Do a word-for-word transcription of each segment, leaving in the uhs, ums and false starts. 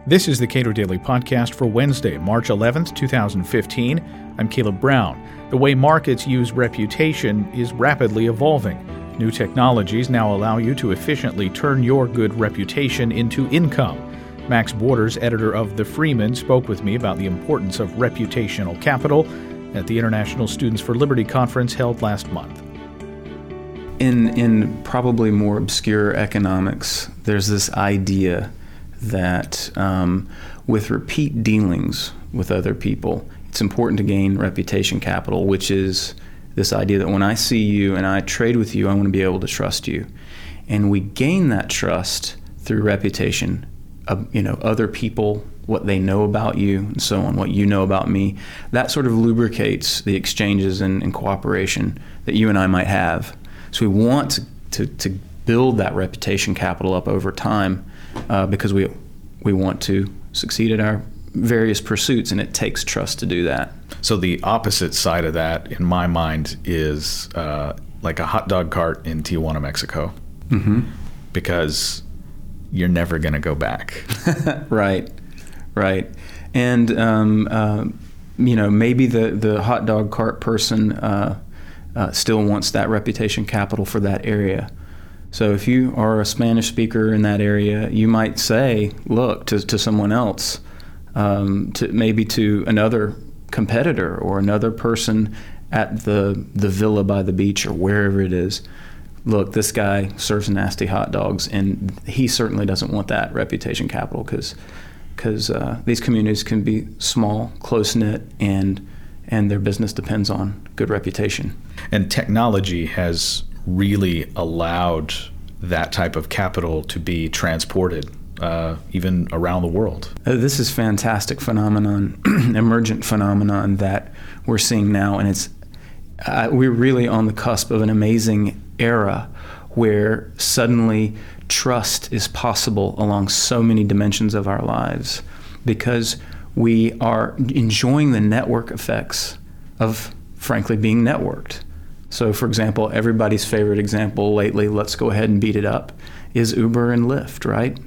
This is the Cato Daily Podcast for Wednesday, March eleventh, twenty fifteen. I'm Caleb Brown. The way markets use reputation is rapidly evolving. New technologies now allow you to efficiently turn your good reputation into income. Max Borders, editor of The Freeman, spoke with me about the importance of reputational capital at the International Students for Liberty Conference held last month. In in probably more obscure economics, there's this idea that um, with repeat dealings with other people, it's important to gain reputation capital, which is this idea that when I see you and I trade with you, I want to be able to trust you. And we gain that trust through reputation, uh, you know, other people, what they know about you, and so on, what you know about me. That sort of lubricates the exchanges and, and cooperation that you and I might have. So we want to, to, to build that reputation capital up over time uh, because we we want to succeed at our various pursuits, and it takes trust to do that. So the opposite side of that, in my mind, is uh, like a hot dog cart in Tijuana, Mexico, mm-hmm. because you're never going to go back. Right, right. And, um, uh, you know, maybe the, the hot dog cart person uh, uh, still wants that reputation capital for that area. So if you are a Spanish speaker in that area, you might say, look, to, to someone else, um, to maybe to another competitor or another person at the the villa by the beach or wherever it is, look, this guy serves nasty hot dogs, and he certainly doesn't want that reputation capital because because uh, these communities can be small, close-knit, and and their business depends on good reputation. And technology has really allowed that type of capital to be transported uh, even around the world. Uh, this is fantastic phenomenon, emergent phenomenon that we're seeing now, and it's uh, we're really on the cusp of an amazing era where suddenly trust is possible along so many dimensions of our lives because we are enjoying the network effects of, frankly, being networked. So, for example, everybody's favorite example lately, let's go ahead and beat it up, is Uber and Lyft, right?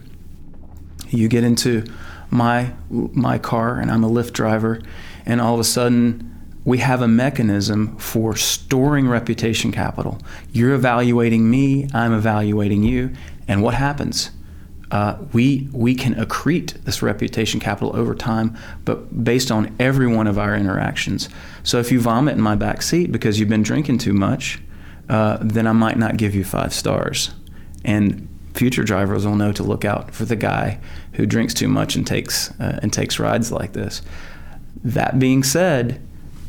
You get into my my car, and I'm a Lyft driver, and all of a sudden, we have a mechanism for storing reputation capital. You're evaluating me, I'm evaluating you, and what happens? Uh, we we can accrete this reputation capital over time, but based on every one of our interactions. So if you vomit in my back seat because you've been drinking too much, uh, then I might not give you five stars. And future drivers will know to look out for the guy who drinks too much and takes uh, and takes rides like this. That being said,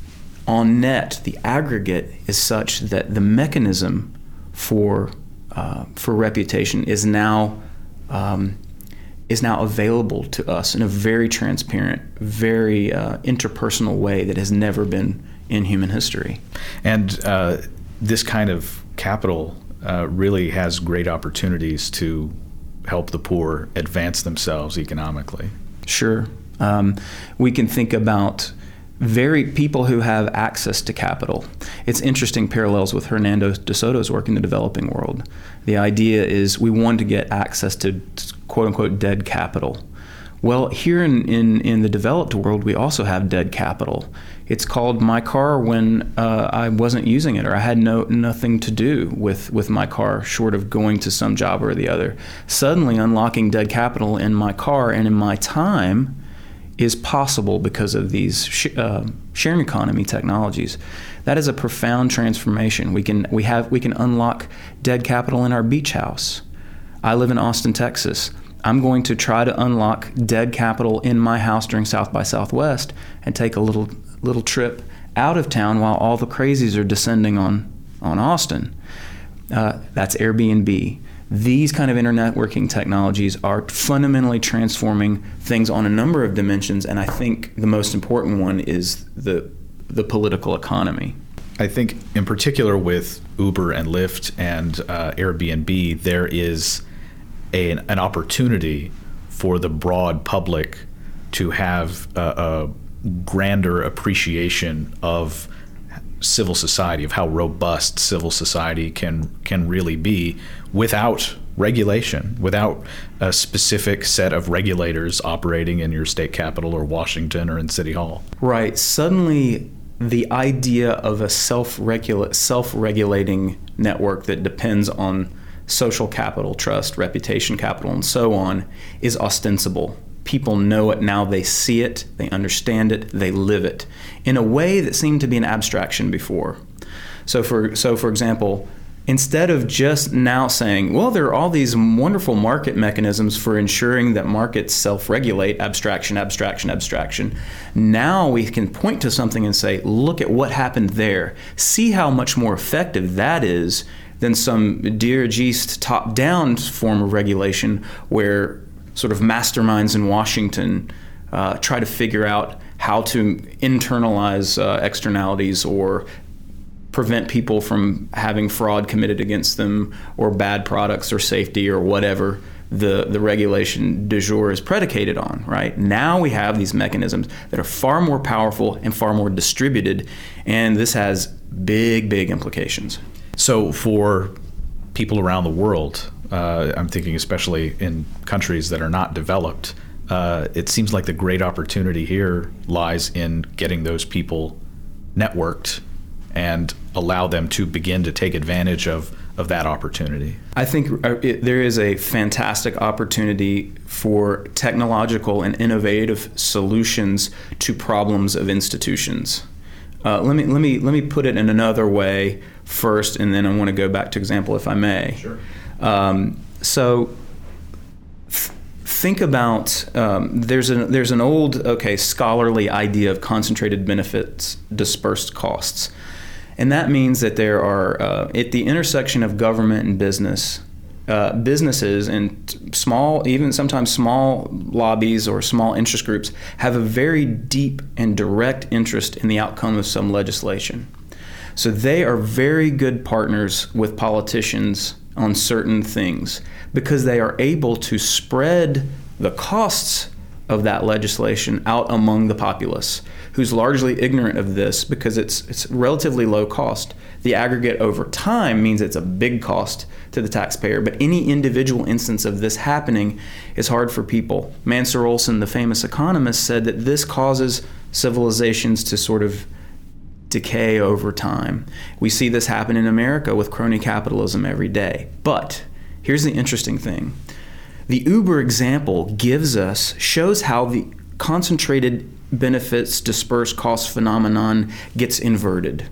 on net, the aggregate is such that the mechanism for uh, for reputation is now Um, is now available to us in a very transparent, very uh, interpersonal way that has never been in human history. And uh, this kind of capital uh, really has great opportunities to help the poor advance themselves economically. Sure. Um, we can think about very people who have access to capital. It's interesting parallels with Hernando de Soto's work in the developing world. The idea is we want to get access to quote unquote dead capital. Well, here in, in, in the developed world, we also have dead capital. It's called my car when uh, I wasn't using it or I had no nothing to do with, with my car short of going to some job or the other. Suddenly unlocking dead capital in my car and in my time is possible because of these sh- uh, sharing economy technologies. That is a profound transformation. We can we have we can unlock dead capital in our beach house. I live in Austin, Texas. I'm going to try to unlock dead capital in my house during South by Southwest and take a little little trip out of town while all the crazies are descending on on Austin. Uh, that's Airbnb. These kind of internetworking technologies are fundamentally transforming things on a number of dimensions, and I think the most important one is the the political economy. I think in particular with Uber and Lyft and uh, Airbnb, there is a, an opportunity for the broad public to have a, a grander appreciation of civil society, of how robust civil society can can really be without regulation without a specific set of regulators operating in your state capital or Washington or in City Hall. Right. Suddenly, the idea of a self-regula- self-regulating network that depends on social capital, trust, reputation capital, and so on is ostensible. People know it now. They see it. They understand it. They live it in a way that seemed to be an abstraction before. So for so for example, instead of just now saying, well, there are all these wonderful market mechanisms for ensuring that markets self-regulate, abstraction, abstraction, abstraction, now we can point to something and say, look at what happened there. See how much more effective that is than some dirigiste top-down form of regulation where sort of masterminds in Washington uh, try to figure out how to internalize uh, externalities or prevent people from having fraud committed against them or bad products or safety or whatever the, the regulation du jour is predicated on, right? Now we have these mechanisms that are far more powerful and far more distributed, and this has big, big implications. So for people around the world, uh, I'm thinking especially in countries that are not developed, uh, it seems like the great opportunity here lies in getting those people networked and allow them to begin to take advantage of, of that opportunity. I think it, there is a fantastic opportunity for technological and innovative solutions to problems of institutions. Uh, let me let me let me put it in another way first, and then I want to go back to example, if I may. Sure. Um, so. Th- Think about um, there's an there's an old okay scholarly idea of concentrated benefits, dispersed costs, and that means that there are uh, at the intersection of government and business, uh, businesses and small, even sometimes small lobbies or small interest groups have a very deep and direct interest in the outcome of some legislation. So they are very good partners with politicians on certain things because they are able to spread the costs of that legislation out among the populace, who's largely ignorant of this because it's it's relatively low cost. The aggregate over time means it's a big cost to the taxpayer, but any individual instance of this happening is hard for people. Mansur Olson, the famous economist, said that this causes civilizations to sort of decay over time. We see this happen in America with crony capitalism every day. But here's the interesting thing. The Uber example gives us, shows how the concentrated benefits dispersed cost phenomenon gets inverted.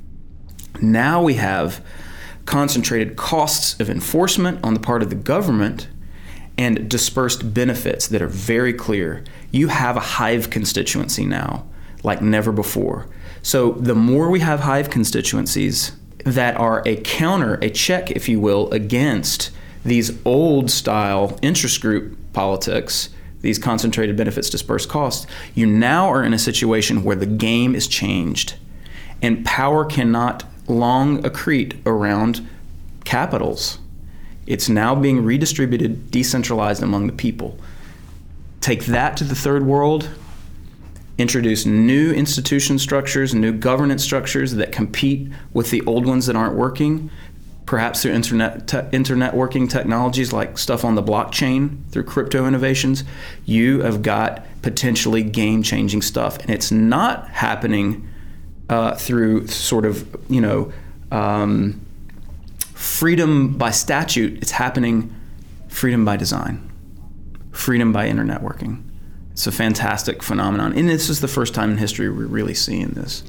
Now we have concentrated costs of enforcement on the part of the government and dispersed benefits that are very clear. You have a hive constituency now, like never before. So the more we have hive constituencies that are a counter, a check, if you will, against these old style interest group politics, these concentrated benefits, dispersed costs, you now are in a situation where the game is changed and power cannot long accrete around capitals. It's now being redistributed, decentralized among the people. Take that to the third world, introduce new institution structures, new governance structures that compete with the old ones that aren't working, perhaps through internet te- internet working technologies like stuff on the blockchain, through crypto innovations. You have got potentially game-changing stuff. And it's not happening uh, through sort of, you know, um, freedom by statute. It's happening freedom by design, freedom by internet working. It's a fantastic phenomenon. And this is the first time in history we're really seeing this.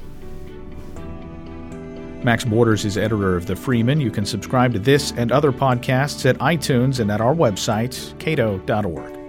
Max Borders is editor of The Freeman. You can subscribe to this and other podcasts at iTunes and at our website, cato dot org.